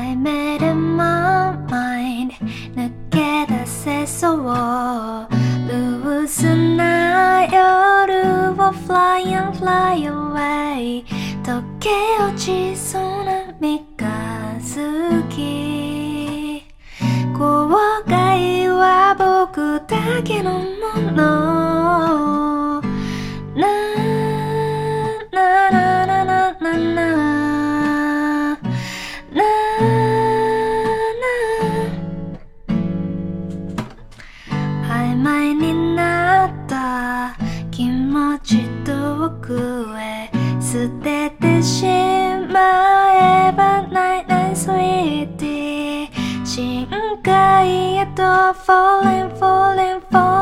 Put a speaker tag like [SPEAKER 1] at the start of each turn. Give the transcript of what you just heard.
[SPEAKER 1] I made in my mind 抜け出せそうルーズな夜を Fly and fly away 溶け落ちそうな三日月後悔は僕だけのものなななななななな曖昧になった気持ち遠くへ捨ててしまえばないない Sweetie 深海へと Falling falling falling